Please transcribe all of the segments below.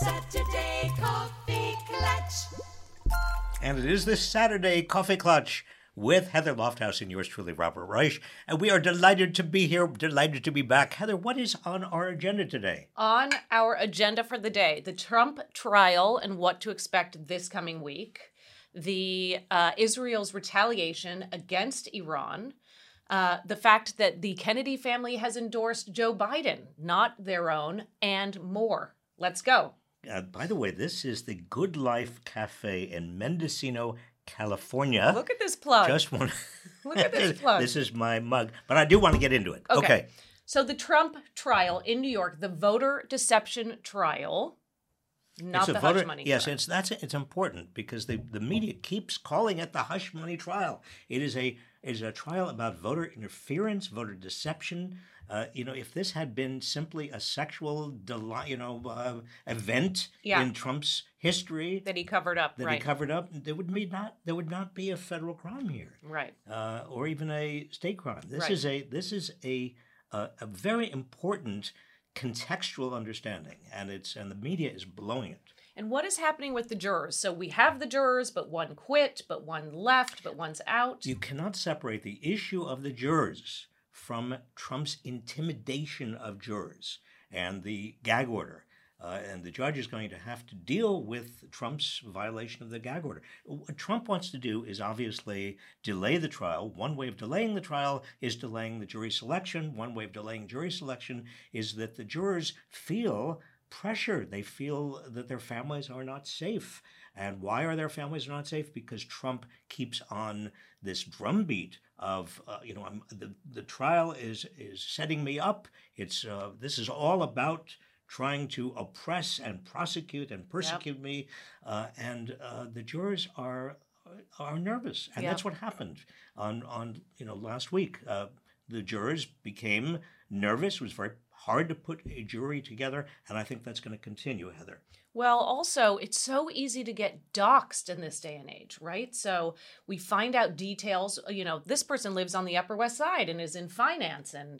Saturday Coffee Clutch. And it is this Saturday Coffee Clutch with Heather Lofthouse and yours truly, Robert Reich. And we are delighted to be here, delighted to be back. Heather, what is on our agenda today? On our agenda for the day, the Trump trial and what to expect this coming week, the Israel's retaliation against Iran, the fact that the Kennedy family has endorsed Joe Biden, not their own, and more. Let's go. By the way, this is the Good Life Cafe in Mendocino, California. Look at this plug. Look at this plug. This is my mug, but I do want to get into it. Okay. So the Trump trial in New York, the voter deception trial, not the hush money trial. Yes, it's important because the media keeps calling it the hush money trial. It is a trial about voter interference, voter deception. If this had been simply a sexual event in Trump's history that he covered up, there would not be a federal crime here, right? Or even a state crime. This is a very important contextual understanding, and the media is blowing it. And what is happening with the jurors? So we have the jurors, but one quit, but one left, but one's out. You cannot separate the issue of the jurors from Trump's intimidation of jurors and the gag order. And the judge is going to have to deal with Trump's violation of the gag order. What Trump wants to do is obviously delay the trial. One way of delaying the trial is delaying the jury selection. One way of delaying jury selection is that the jurors feel pressure. They feel that their families are not safe. And why are their families not safe? Because Trump keeps on this drumbeat of, the trial is setting me up. This is all about trying to oppress and prosecute and persecute me, and the jurors are nervous, and that's what happened on last week. The jurors became nervous. It was very hard to put a jury together, and I think that's going to continue, Heather. Well, also, it's so easy to get doxxed in this day and age, right? So we find out details. This person lives on the Upper West Side and is in finance, and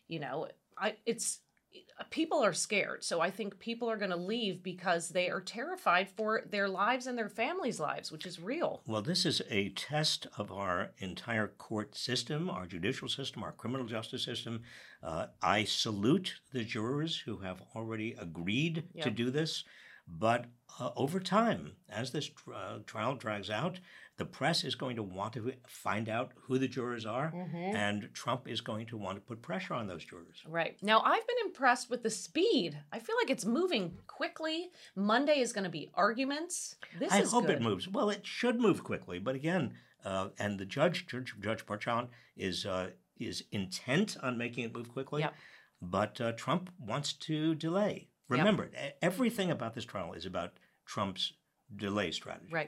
people are scared. So I think people are going to leave because they are terrified for their lives and their families' lives, which is real. Well, this is a test of our entire court system, our judicial system, our criminal justice system. I salute the jurors who have already agreed to do this. But over time, as this trial drags out, the press is going to want to find out who the jurors are, and Trump is going to want to put pressure on those jurors. Right. Now, I've been impressed with the speed. I feel like it's moving quickly. Monday is going to be arguments. I hope it moves. Well, it should move quickly. But again, and the Judge Parchon is intent on making it move quickly. Yep. But Trump wants to delay. Remember, everything about this trial is about Trump's delay strategy. Right.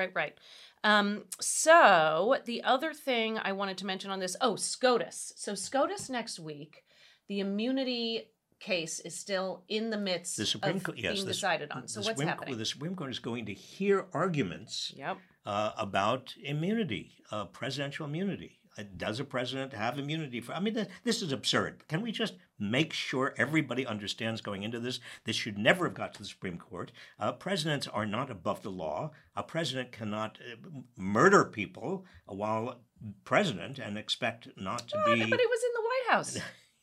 So the other thing I wanted to mention on this, SCOTUS. So SCOTUS next week, the immunity case is still in the midst of being decided on. So what's happening? The Supreme Court is going to hear arguments about immunity, presidential immunity. Does a president have immunity? This is absurd. Can we just make sure everybody understands going into this? This should never have got to the Supreme Court. Presidents are not above the law. A president cannot murder people while president and expect not to be. But it was in the White House.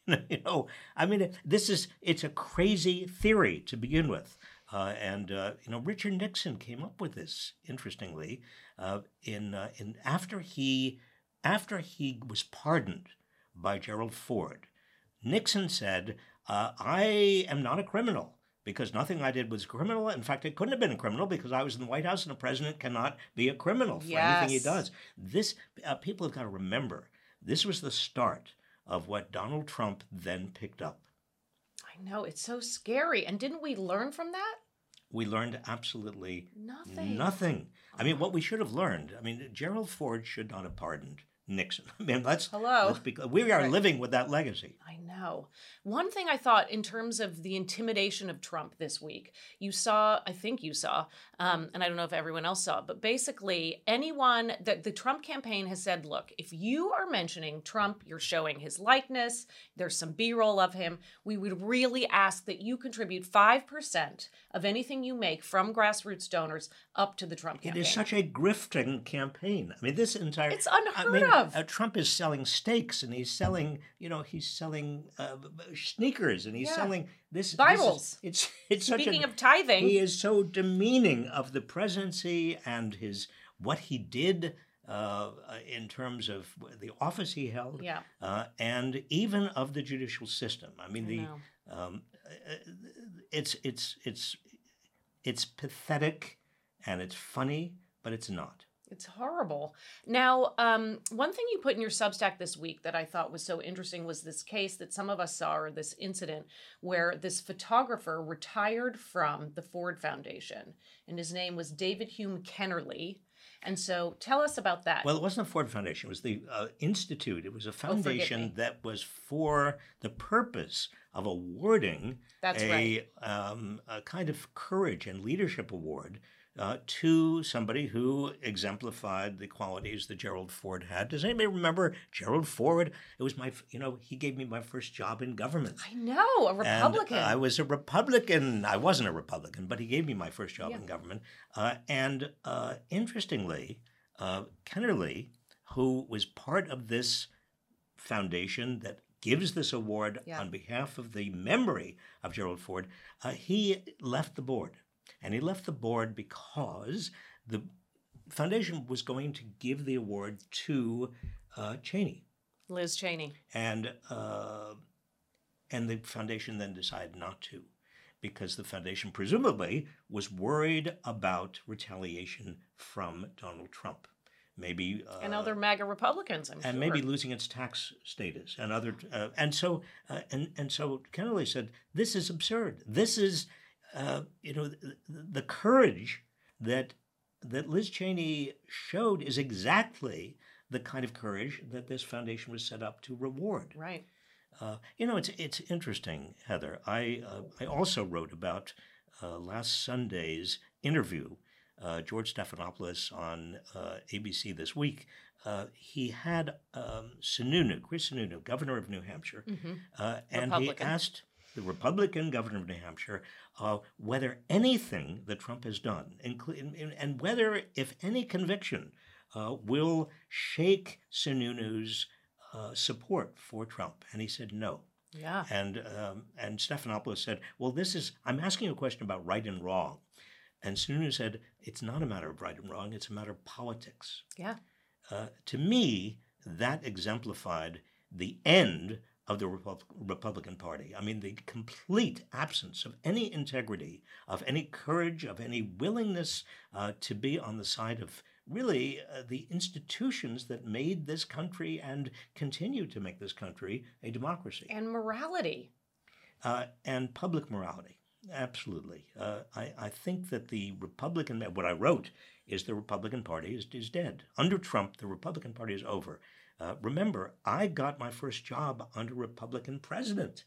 It's a crazy theory to begin with. Richard Nixon came up with this, interestingly, after he was pardoned by Gerald Ford. Nixon said, I am not a criminal because nothing I did was criminal. In fact, it couldn't have been a criminal because I was in the White House and a president cannot be a criminal for anything he does. This people have got to remember, this was the start of what Donald Trump then picked up. I know, it's so scary. And didn't we learn from that? We learned absolutely nothing. What we should have learned, Gerald Ford should not have pardoned Nixon. I mean, Hello. we are Right. living with that legacy. I know. One thing I thought in terms of the intimidation of Trump this week, I think you saw, and I don't know if everyone else saw, but basically anyone that the Trump campaign has said, look, if you are mentioning Trump, you're showing his likeness, there's some B-roll of him, we would really ask that you contribute 5% of anything you make from grassroots donors up to the Trump campaign. It is such a grifting campaign. I mean, this entire... It's unheard of. Trump is selling steaks, and he's selling, sneakers, and he's Yeah. selling this... Bibles. It's such Speaking of tithing, He is so demeaning of the presidency and what he did in terms of the office he held, Yeah. and even of the judicial system. I mean, know. it's pathetic and it's funny, but it's not. It's horrible. Now, one thing you put in your Substack this week that I thought was so interesting was this case that some of us saw, or this incident where this photographer retired from the Ford Foundation, and his name was David Hume Kennerly. And so tell us about that. Well, it wasn't the Ford Foundation. It was the Institute. It was a foundation that was for the purpose of awarding a kind of courage and leadership award to somebody who exemplified the qualities that Gerald Ford had. Does anybody remember Gerald Ford? It was he gave me my first job in government. I know, a Republican. And I was a Republican. I wasn't a Republican, but he gave me my first job in government. Interestingly, Kennerly, who was part of this foundation that gives this award on behalf of the memory of Gerald Ford, he left the board. And he left the board because the foundation was going to give the award to Cheney. Liz Cheney. And the foundation then decided not to, because the foundation presumably was worried about retaliation from Donald Trump. Maybe and other MAGA Republicans, I'm sure. And maybe losing its tax status and other and so Kennerly said, this is absurd. This is the courage that Liz Cheney showed is exactly the kind of courage that this foundation was set up to reward. Right. It's interesting, Heather. I also wrote about last Sunday's interview, George Stephanopoulos on ABC This Week. He had Chris Sununu, governor of New Hampshire, and he asked the Republican governor of New Hampshire, whether anything that Trump has done, and whether, if any conviction, will shake Sununu's support for Trump. And he said no. Yeah. And Stephanopoulos said, well, I'm asking a question about right and wrong. And Sununu said, it's not a matter of right and wrong, it's a matter of politics. Yeah. To me, that exemplified the end of the Republican Party. I mean, the complete absence of any integrity, of any courage, of any willingness to be on the side of really the institutions that made this country and continue to make this country a democracy. And morality. And public morality. Absolutely. I think that what I wrote is the Republican Party is dead. Under Trump, the Republican Party is over. Remember, I got my first job under a Republican president,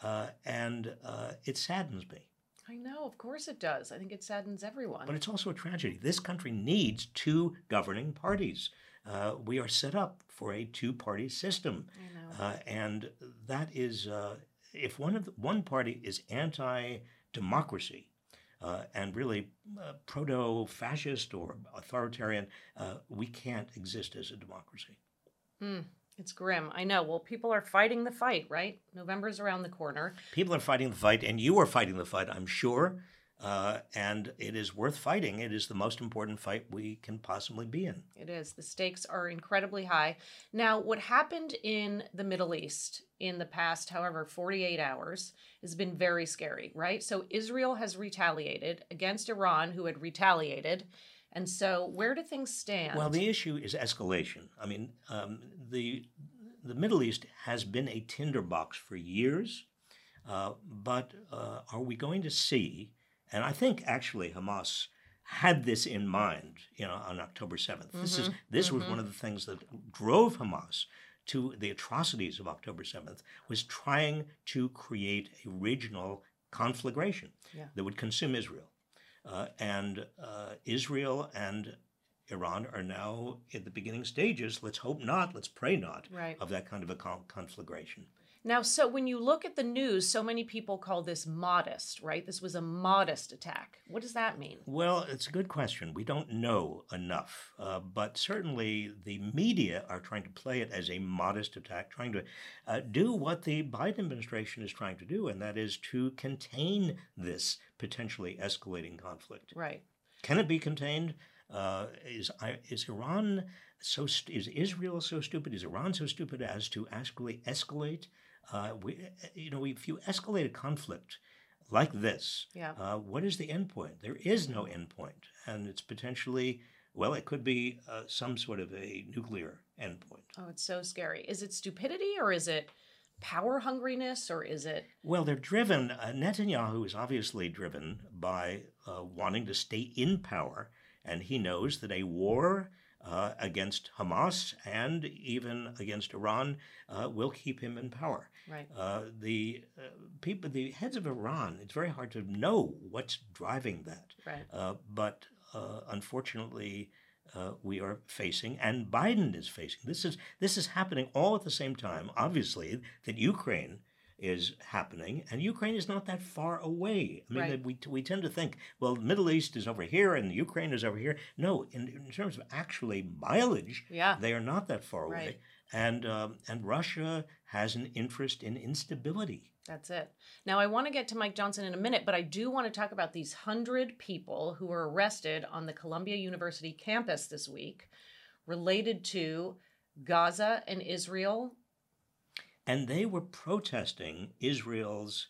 and it saddens me. I know, of course it does. I think it saddens everyone. But it's also a tragedy. This country needs two governing parties. We are set up for a two-party system. I know. And that is, if one party is anti-democracy and really proto-fascist or authoritarian, we can't exist as a democracy. It's grim. I know. Well, people are fighting the fight, right? November's around the corner. People are fighting the fight, and you are fighting the fight, I'm sure. And it is worth fighting. It is the most important fight we can possibly be in. It is. The stakes are incredibly high. Now, what happened in the Middle East in the past, 48 hours has been very scary, right? So Israel has retaliated against Iran, who had retaliated. And so where do things stand? Well, the issue is escalation. I mean, the Middle East has been a tinderbox for years, but are we going to see, and I think actually Hamas had this in mind, on October 7th. This was one of the things that drove Hamas to the atrocities of October 7th, was trying to create a regional conflagration that would consume Israel. And Israel and Iran are now at the beginning stages, let's hope not, let's pray not, of that kind of a conflagration. Now, so when you look at the news, so many people call this modest, right? This was a modest attack. What does that mean? Well, it's a good question. We don't know enough, but certainly the media are trying to play it as a modest attack, trying to do what the Biden administration is trying to do, and that is to contain this potentially escalating conflict. Right. Can it be contained? Is Iran is Israel so stupid? Is Iran so stupid as to actually escalate? If you escalate a conflict like this, what is the end point? There is no end point, and it's potentially, it could be some sort of a nuclear end point. Oh, it's so scary. Is it stupidity, or is it power hungriness, or is it? Well, they're driven. Netanyahu is obviously driven by wanting to stay in power, and he knows that a war against Hamas and even against Iran will keep him in power. Right. The heads of Iran, it's very hard to know what's driving that. Right. But unfortunately, we are facing, and Biden is facing. This is happening all at the same time. Obviously, that Ukraine is happening, and Ukraine is not that far away. I mean, we tend to think, well, the Middle East is over here and Ukraine is over here. No, in terms of actually mileage, they are not that far away. And Russia has an interest in instability. That's it. Now, I want to get to Mike Johnson in a minute, but I do want to talk about these 100 people who were arrested on the Columbia University campus this week related to Gaza and Israel. And they were protesting Israel's,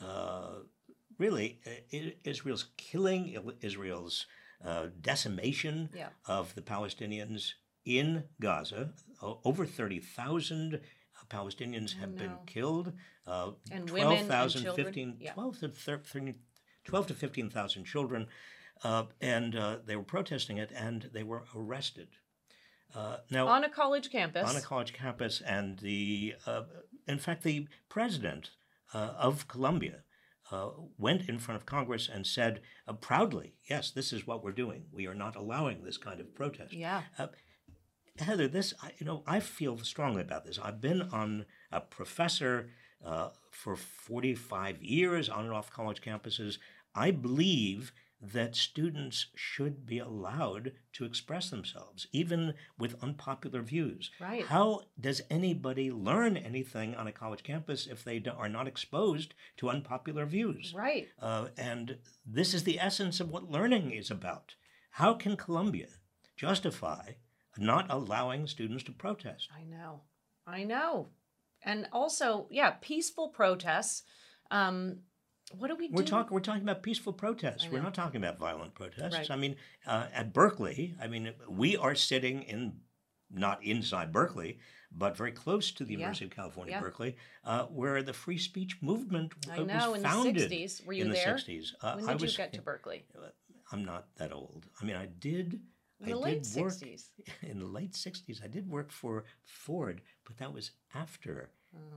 Israel's killing, Israel's decimation of the Palestinians in Gaza. Over 30,000 Palestinians have been killed. And 12,000 women and children. 12 to 15,000 children. And they were protesting it, and they were arrested. Now, on a college campus. On a college campus, and in fact, the president of Columbia went in front of Congress and said proudly, "Yes, this is what we're doing. We are not allowing this kind of protest." Yeah. Heather, I feel strongly about this. I've been a professor for 45 years on and off college campuses. I believe that students should be allowed to express themselves, even with unpopular views. Right. How does anybody learn anything on a college campus if they are not exposed to unpopular views? Right. And this is the essence of what learning is about. How can Columbia justify not allowing students to protest? I know. And also, peaceful protests. What do we do? We're talking about peaceful protests. We're not talking about violent protests. Right. I mean, at Berkeley, we are sitting not inside Berkeley, but very close to the University of California, Berkeley, where the free speech movement was founded. In the 60s. Were you in there? the 60s. When did you get to Berkeley? I'm not that old. I mean, I did In the late 60s. In the late 60s. I did work for Ford, but that was after.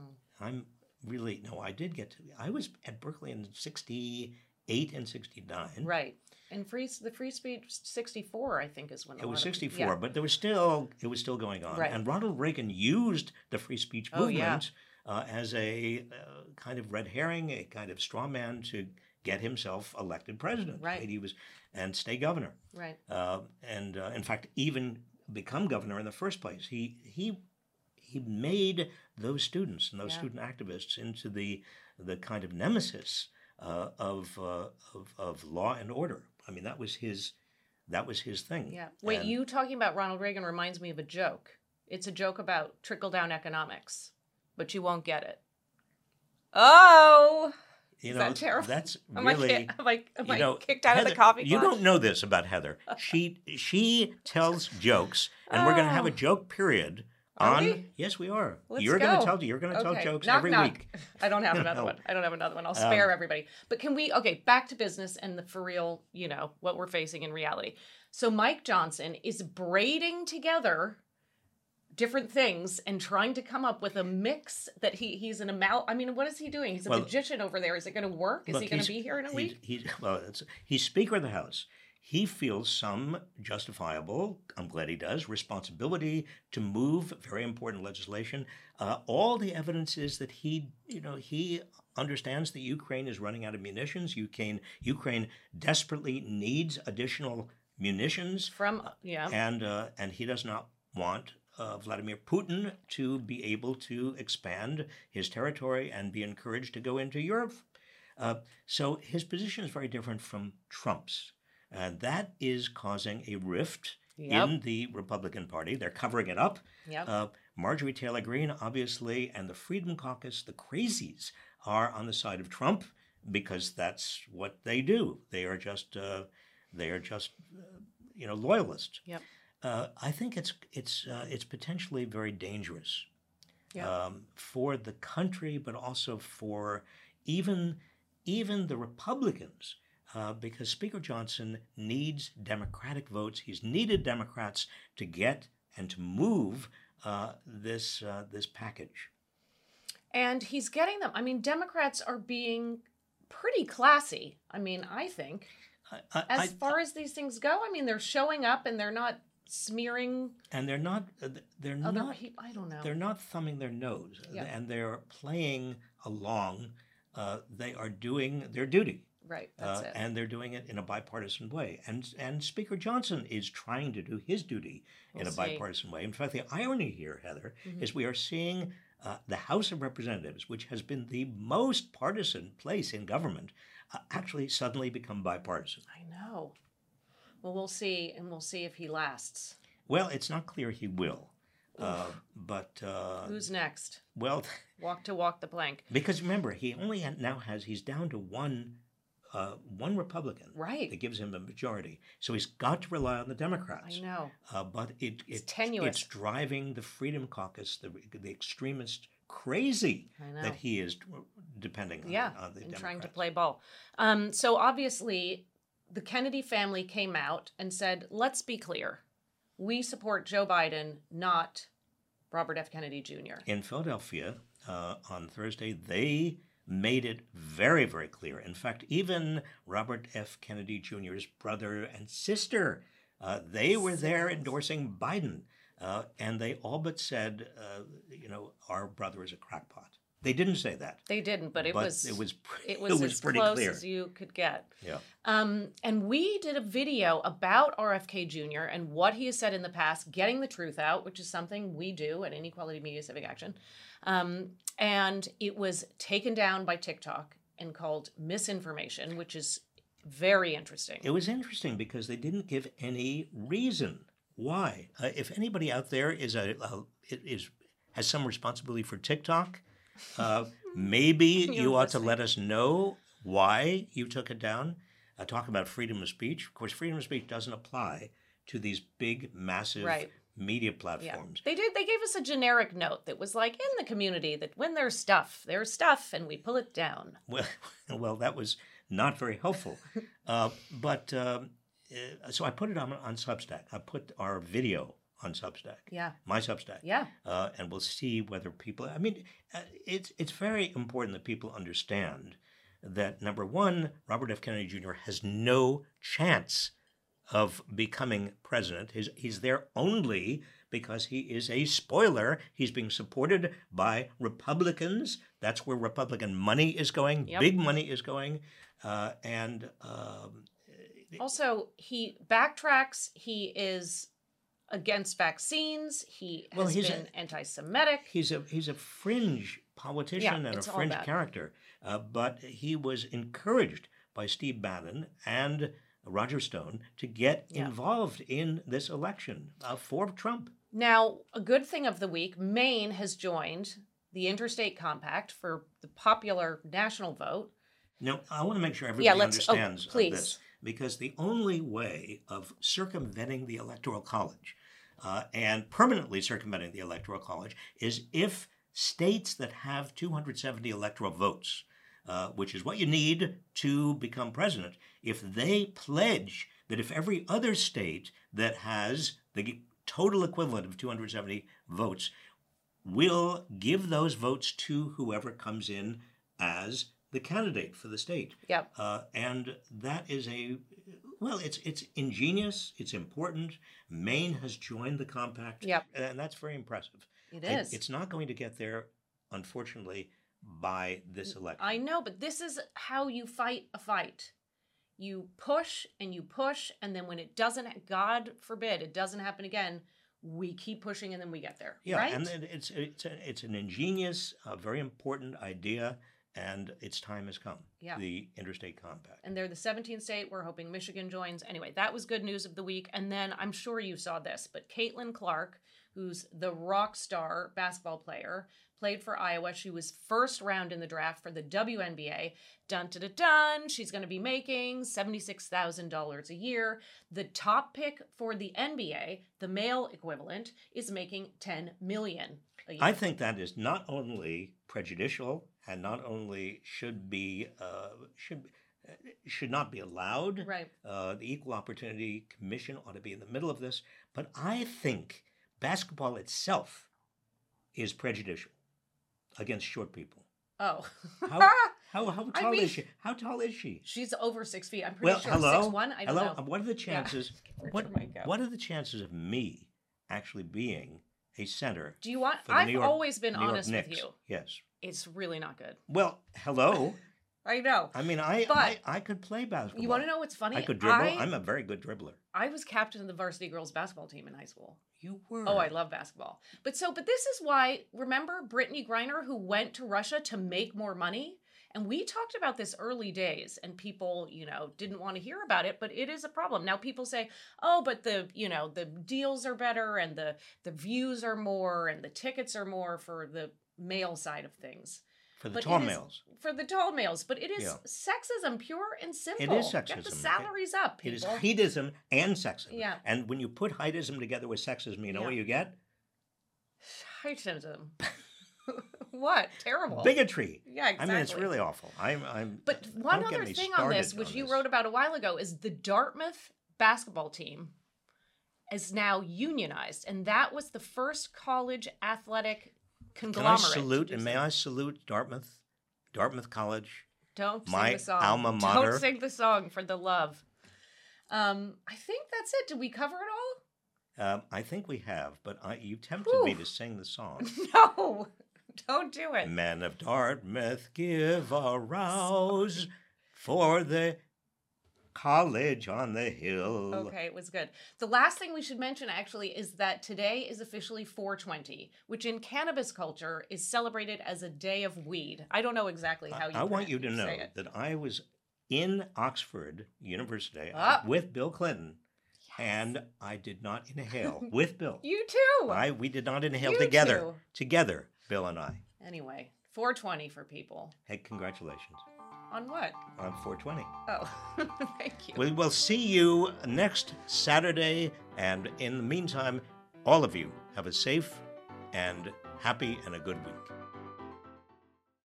I was at Berkeley in 68 and 69. Right. And the free speech 64, I think, is when it was 64, but it was still going on. Right. And Ronald Reagan used the free speech movement as a kind of red herring, a kind of straw man to get himself elected president. Right. And stay governor. Right. And in fact, even become governor in the first place. He made those students and those student activists into the kind of nemesis of law and order. I mean, that was his thing. Yeah. Wait, you talking about Ronald Reagan reminds me of a joke. It's a joke about trickle-down economics, but you won't get it. Oh! Is that terrible? That's really... Am I kicked out of the coffee You club? don't know this about Heather. She tells jokes, and we're going to have a joke period Are we? Yes, we are. Let's You're go. going to tell. You're going to tell Okay. jokes Knock, every knock. week. I don't have another No. one. I don't have another one. I'll spare everybody. But can we? Okay, back to business and the for real. What we're facing in reality. So Mike Johnson is braiding together different things and trying to come up with a mix that he's an I mean, what is he doing? He's a magician over there. Is it going to work? Is he going to be here in a week? He's Speaker of the House. He feels some justifiable, I'm glad he does, responsibility to move very important legislation. All the evidence is that he understands that Ukraine is running out of munitions. Ukraine desperately needs additional munitions. And he does not want Vladimir Putin to be able to expand his territory and be encouraged to go into Europe. So his position is very different from Trump's. That is causing a rift in the Republican Party. They're covering it up. Marjorie Taylor Greene, obviously, and the Freedom Caucus, the crazies, are on the side of Trump because that's what they do. They are just loyalists. I think it's potentially very dangerous for the country, but also for even the Republicans. Because Speaker Johnson needs Democratic votes. He's needed Democrats to get and to move this package. And he's getting them. I mean, Democrats are being pretty classy. I mean, I think. As far as these things go, I mean, they're showing up and they're not smearing. And they're not. Other people, I don't know. They're not thumbing their nose, and they're playing along. They are doing their duty. Right, that's it. And they're doing it in a bipartisan way. And Speaker Johnson is trying to do his duty in a bipartisan way. In fact, the irony here, Heather, is we are seeing the House of Representatives, which has been the most partisan place in government, actually suddenly become bipartisan. I know. Well, we'll see, and we'll see if he lasts. Well, it's not clear he will. But who's next? Well, walk the plank. Because remember, he only he's down to one Republican that gives him a majority. So he's got to rely on the Democrats. I know. But it's tenuous. It's driving the Freedom Caucus, the extremist, crazy that he is depending on the Democrats. And trying to play ball. So obviously, the Kennedy family came out and said, let's be clear. We support Joe Biden, not Robert F. Kennedy Jr. In Philadelphia on Thursday, they made it very, very clear. In fact, even Robert F. Kennedy Jr.'s brother and sister, they were there endorsing Biden. And they all but said, our brother is a crackpot. They didn't say that. They didn't, but it was as pretty close clear as you could get. Yeah. And we did a video about RFK Jr. and what he has said in the past, getting the truth out, which is something we do at Inequality Media Civic Action. And it was taken down by TikTok and called misinformation, which is very interesting. It was interesting because they didn't give any reason why. If anybody out there has some responsibility for TikTok, maybe you ought to let us know why you took it down. Talk about freedom of speech. Of course, freedom of speech doesn't apply to these big, massive media platforms. Yeah. They gave us a generic note that was like in the community that when there's stuff, and we pull it down. Well, that was not very helpful. So I put it on Substack. I put our video on Substack. Yeah. My Substack. Yeah. And we'll see whether people. I mean, it's very important that people understand that number one, Robert F. Kennedy Jr. has no chance of becoming president. He's there only because he is a spoiler. He's being supported by Republicans. That's where Republican money is going. Yep. Big money is going. Also, he backtracks. He is against vaccines. He has been anti-Semitic. He's a fringe politician and a fringe character. But he was encouraged by Steve Bannon and Roger Stone to get involved in this election for Trump. Now, a good thing of the week, Maine has joined the Interstate Compact for the popular national vote. Now, I want to make sure everybody understands this, because the only way of circumventing the Electoral College and permanently circumventing the Electoral College is if states that have 270 electoral votes, which is what you need to become president, if they pledge that if every other state that has the total equivalent of 270 votes will give those votes to whoever comes in as the candidate for the state. Yep. And that is it's ingenious, it's important. Maine has joined the compact, Yep. and that's very impressive. It is. It's not going to get there, unfortunately, by this election. I know, but this is how you fight a fight. You push, and then when it doesn't, God forbid, it doesn't happen again, we keep pushing and then we get there. Yeah, right? and it's an ingenious, very important idea, and its time has come. Yeah. The Interstate Compact. And they're the 17th state. We're hoping Michigan joins. Anyway, that was good news of the week. And then I'm sure you saw this, but Caitlin Clark, who's the rock star basketball player, played for Iowa. She was first round in the draft for the WNBA. Dun, dun, dun, dun. She's going to be making $76,000 a year. The top pick for the NBA, the male equivalent, is making $10 million a year. I think that is not only prejudicial and not only should not be allowed. Right. The Equal Opportunity Commission ought to be in the middle of this. But I think basketball itself is prejudicial against short people. Oh. How tall is she? How tall is she? She's over 6 feet. I'm pretty sure. Hello? 6'1". I don't know. What are the chances? Yeah. What are the chances of me actually being a center? Do you want? for the I've New York- always been New York honest with Knicks? you. Yes. It's really not good. Well, hello. I know. I mean, But- I could play basketball. You want to know what's funny? I could dribble. I'm a very good dribbler. I was captain of the varsity girls basketball team in high school. You were. Oh, I love basketball. But this is why, remember Brittany Griner, who went to Russia to make more money? And we talked about this early days, and people, didn't want to hear about it, but it is a problem. Now people say, oh, but the deals are better and the views are more and the tickets are more for the male side of things. For the But tall it is- males. For the tall males. But it is Yeah. sexism, pure and simple. It is Get the sexism. salaries up, It people. is heightism and sexism. Yeah. And when you put heightism together with sexism, you know Yeah. what you get? Heightism. What? Terrible. Bigotry. Yeah, exactly. I mean, it's really awful. I'm But one don't get other me thing on this, started which on you this. wrote about a while ago, is the Dartmouth basketball team is now unionized. And that was the first college athletic Can I conglomerate. salute, to and do may so. I salute Dartmouth College? Don't my sing the song. alma mater? Don't sing the song for the love. I think that's it. Did we cover it all? I think we have, but you tempted me to sing the song. No, don't do it. Men of Dartmouth, give a rouse for the college on the hill. Okay, it was good. The last thing we should mention actually is that today is officially 420, which in cannabis culture is celebrated as a day of weed. I don't know exactly how you I want you to know say it. that I was in Oxford University Ah. with Bill Clinton, and I did not inhale with Bill. You too. We did not inhale You together. too. Together, Bill and I. Anyway, 420 for people. Hey, congratulations On what? on 420. Oh, thank you. We will see you next Saturday, and in the meantime, all of you have a safe and happy and a good week.